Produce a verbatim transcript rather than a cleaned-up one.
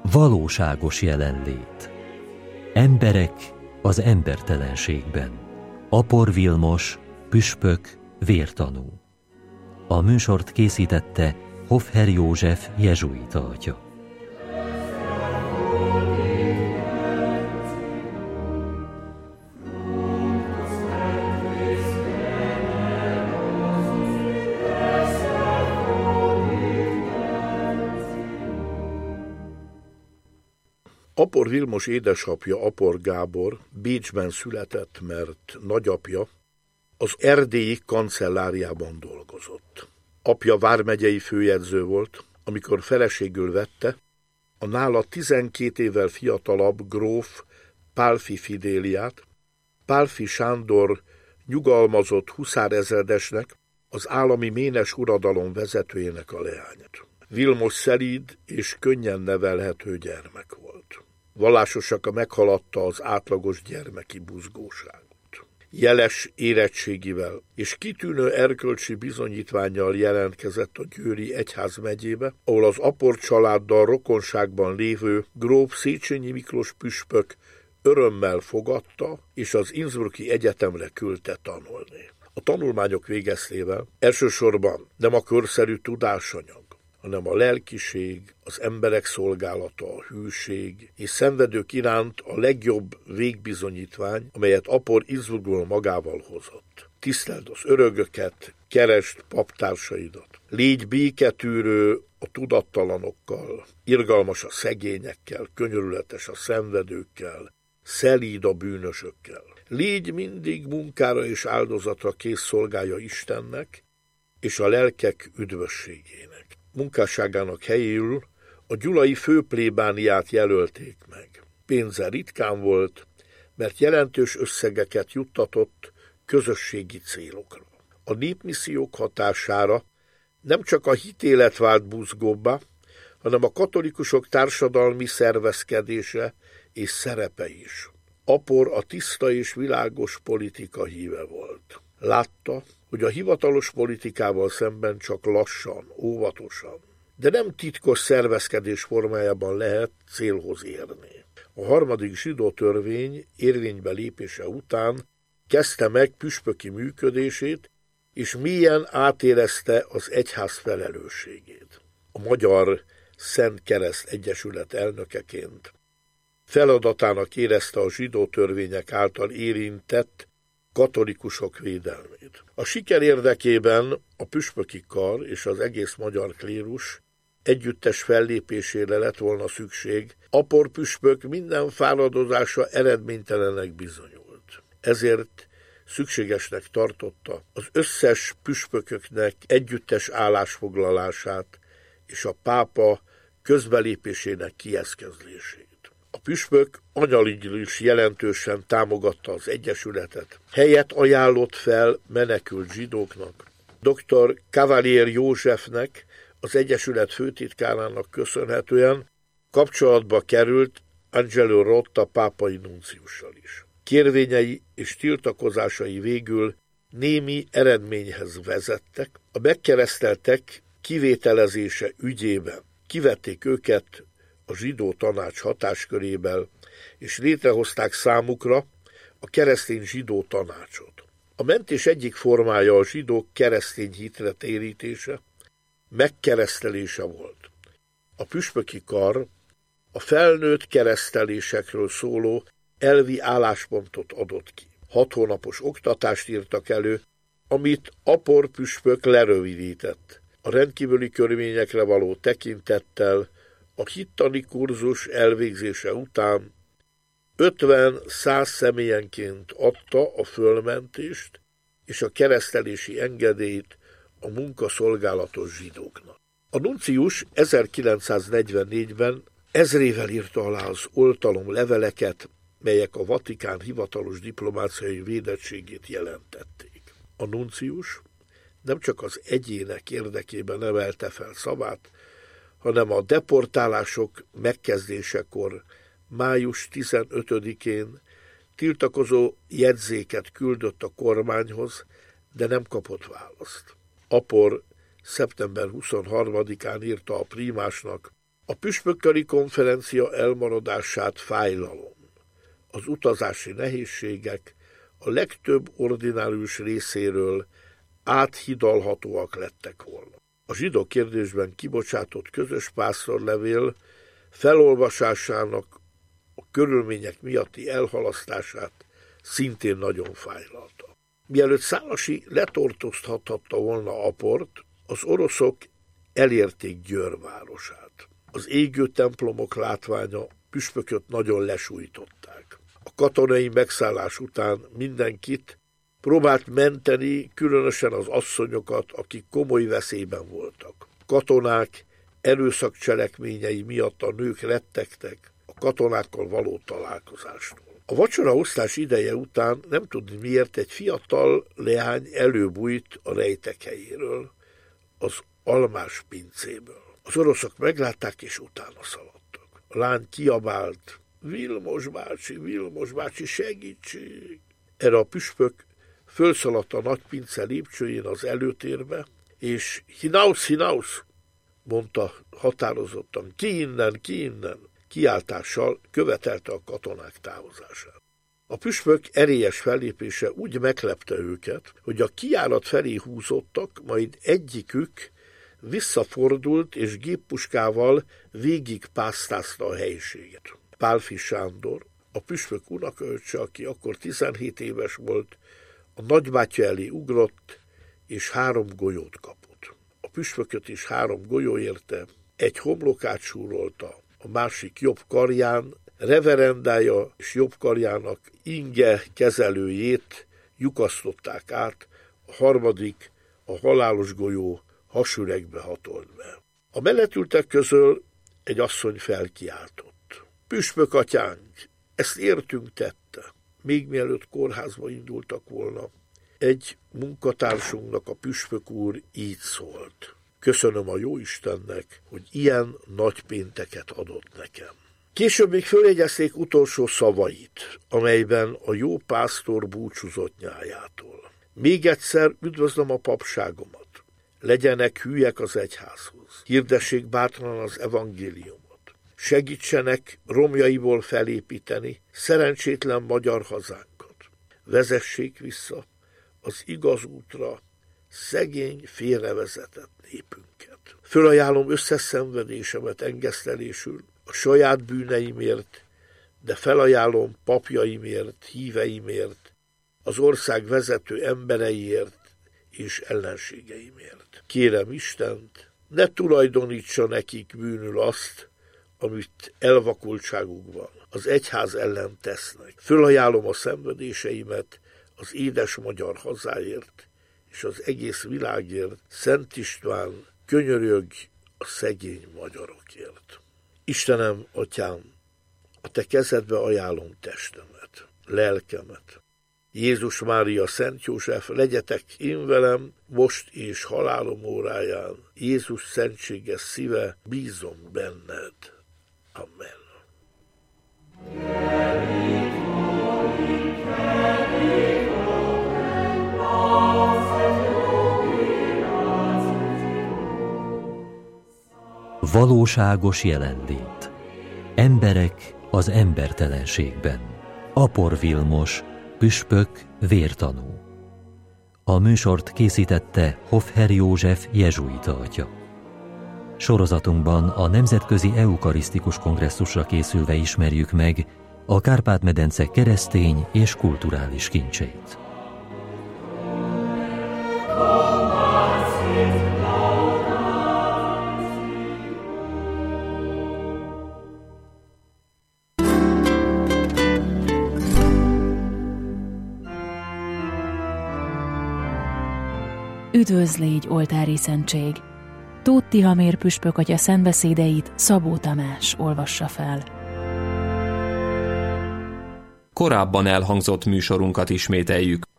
Valóságos jelenlét. Emberek az embertelenségben. Apor Vilmos, püspök, vértanú. A műsort készítette Hofher József jezsuita atya. Apor Vilmos édesapja, Apor Gábor Bécsben született, mert nagyapja az erdélyi kancelláriában dolgozott. Apja vármegyei főjegyző volt, amikor feleségül vette a nála tizenkét évvel fiatalabb gróf Pálffy Fidéliát, Pálffy Sándor nyugalmazott huszárezredesnek, az állami ménes uradalom vezetőjének a leányát. Vilmos szelíd és könnyen nevelhető gyermek volt. Vallásosak meghaladta az átlagos gyermeki buzgóságot. Jeles érettségivel és kitűnő erkölcsi bizonyítvánnyal jelentkezett a győri egyházmegyébe, ahol az Apor családdal rokonságban lévő gróf Széchenyi Miklós püspök örömmel fogadta, és az Innsbrucki Egyetemre küldte tanulni. A tanulmányok végeztével elsősorban nem a körszerű tudásanyag, hanem a lelkiség, az emberek szolgálata, a hűség és szenvedők iránt a legjobb végbizonyítvány, amelyet Apor Innsbruckból magával hozott. Tiszteld az örököket, keresd paptársaidat. Légy béketűrő a tudattalanokkal, irgalmas a szegényekkel, könyörületes a szenvedőkkel, szelíd a bűnösökkel. Légy mindig munkára és áldozatra kész szolgálja Istennek és a lelkek üdvösségének. Munkásságának helyéül a gyulai főplébániát jelölték meg. Pénze ritkán volt, mert jelentős összegeket juttatott közösségi célokra. A népmissziók hatására nem csak a hitélet vált buzgóbbá, hanem a katolikusok társadalmi szervezkedése és szerepe is. Apor a tiszta és világos politika híve volt. Látta, hogy a hivatalos politikával szemben csak lassan, óvatosan, de nem titkos szervezkedés formájában lehet célhoz érni. A harmadik zsidó törvény érvénybe lépése után kezdte meg püspöki működését, és mélyen átérezte az egyház felelősségét. A Magyar Szent Kereszt Egyesület elnökeként feladatának érezte a zsidó törvények által érintett katolikusok védelmét. A siker érdekében a püspöki kar és az egész magyar klérus együttes fellépésére lett volna szükség, Apor püspök minden fáradozása eredménytelenek bizonyult. Ezért szükségesnek tartotta az összes püspököknek együttes állásfoglalását és a pápa közbelépésének kieszközlését. A püspök anyaligilag is jelentősen támogatta az egyesületet. Helyet ajánlott fel menekült zsidóknak. doktor Cavalier Józsefnek, az egyesület főtitkárának köszönhetően kapcsolatba került Angelo Rotta pápai nunciussal is. Kérvényei és tiltakozásai végül némi eredményhez vezettek. A megkereszteltek kivételezése ügyében kivették őket a zsidó tanács hatásköréből, és létrehozták számukra a keresztény zsidó tanácsot. A mentés egyik formája a zsidók keresztény hitre térítése, megkeresztelése volt. A püspöki kar a felnőtt keresztelésekről szóló elvi álláspontot adott ki. Hat hónapos oktatást írtak elő, amit Apor püspök lerövidített. A rendkívüli körülményekre való tekintettel a hittani kurzus elvégzése után ötven-száz személyenként adta a fölmentést és a keresztelési engedélyt a munkaszolgálatos zsidóknak. A nuncius ezerkilencszáznegyvennégyben ezrével írta alá az oltalom leveleket, melyek a Vatikán hivatalos diplomáciai védettségét jelentették. A nuncius nem csak az egyének érdekében emelte fel szavát, hanem a deportálások megkezdésekor május tizenötödikén tiltakozó jegyzéket küldött a kormányhoz, de nem kapott választ. Apor szeptember huszonharmadikán írta a prímásnak, A püspökköri konferencia elmaradását fájlalom, az utazási nehézségek a legtöbb ordinárius részéről áthidalhatóak lettek volna. A zsidó kérdésben kibocsátott közös pásztorlevél felolvasásának a körülmények miatti elhalasztását szintén nagyon fájlalta. Mielőtt Szálasi letartóztathatta volna Aport, az oroszok elérték Győr városát. Az égő templomok látványa püspököt nagyon lesújtották. A katonai megszállás után mindenkit próbált menteni, különösen az asszonyokat, akik komoly veszélyben voltak. A katonák erőszakcselekményei miatt a nők rettegtek a katonákkal való találkozástól. A vacsoraosztás ideje után nem tudni miért egy fiatal leány előbújt a rejtek helyéről, az almás pincéből. Az oroszok meglátták és utána szaladtak. A lány kiabált: Vilmos bácsi, Vilmos bácsi, segítség! Erre a püspök fölszaladt a nagypince lépcsőjén az előtérbe, és hinaus, hinaus! Mondta határozottan: ki innen, ki innen! Kiáltással követelte a katonák távozását. A püspök erélyes fellépése úgy meglepte őket, hogy a kijárat felé húzottak, majd egyikük visszafordult és géppuskával végigpásztázta a helyiséget. Pálffy Sándor, a püspök unokaöccse, aki akkor tizenhét éves volt, a nagybátyja elé ugrott, és három golyót kapott. A püspököt is három golyó érte, egy homlokát súrolta, a másik jobb karján, reverendája és jobb karjának inge kezelőjét lyukasztották át, a harmadik, a halálos golyó hasüregbe hatolt be. A mellettültek közül egy asszony felkiáltott: Püspök atyánk, ezt értünk tette. Még mielőtt kórházba indultak volna, egy munkatársunknak a püspök úr így szólt: köszönöm a jóistennek, hogy ilyen nagy pénteket adott nekem. Később még följegyezték utolsó szavait, amelyben a jó pásztor búcsúzott nyájától. Még egyszer üdvözlöm a papságomat. Legyenek hűek az egyházhoz. Hirdessék bátran az evangéliumot. Segítsenek romjaiból felépíteni szerencsétlen magyar hazánkat. Vezessék vissza az igaz útra szegény, félrevezetett népünket. Fölajánlom összes szenvedésemet engesztelésül a saját bűneimért, de felajánlom papjaimért, híveimért, az ország vezető embereiért és ellenségeimért. Kérem Istent, ne tulajdonítsa nekik bűnül azt, amit elvakultságukban az egyház ellen tesznek. Fölajánlom a szenvedéseimet az édes magyar hazáért és az egész világért. Szent István, könyörög a szegény magyarokért. Istenem, atyám, a te kezedbe ajánlom testemet, lelkemet. Jézus Mária, Szent József, legyetek én velem, most és halálom óráján. Jézus szentséges szíve, bízom benned. Amen. Valóságos jelenlét. Emberek az embertelenségben. Apor Vilmos, püspök, vértanú. A műsort készítette Hofher József jezsuita atya. Sorozatunkban a Nemzetközi Eukarisztikus Kongresszusra készülve ismerjük meg a Kárpát-medence keresztény és kulturális kincseit. Üdvözl légy, oltári szentség! Tóth Tihamér püspök atya szentbeszédeit Szabó Tamás olvassa fel. Korábban elhangzott műsorunkat ismételjük.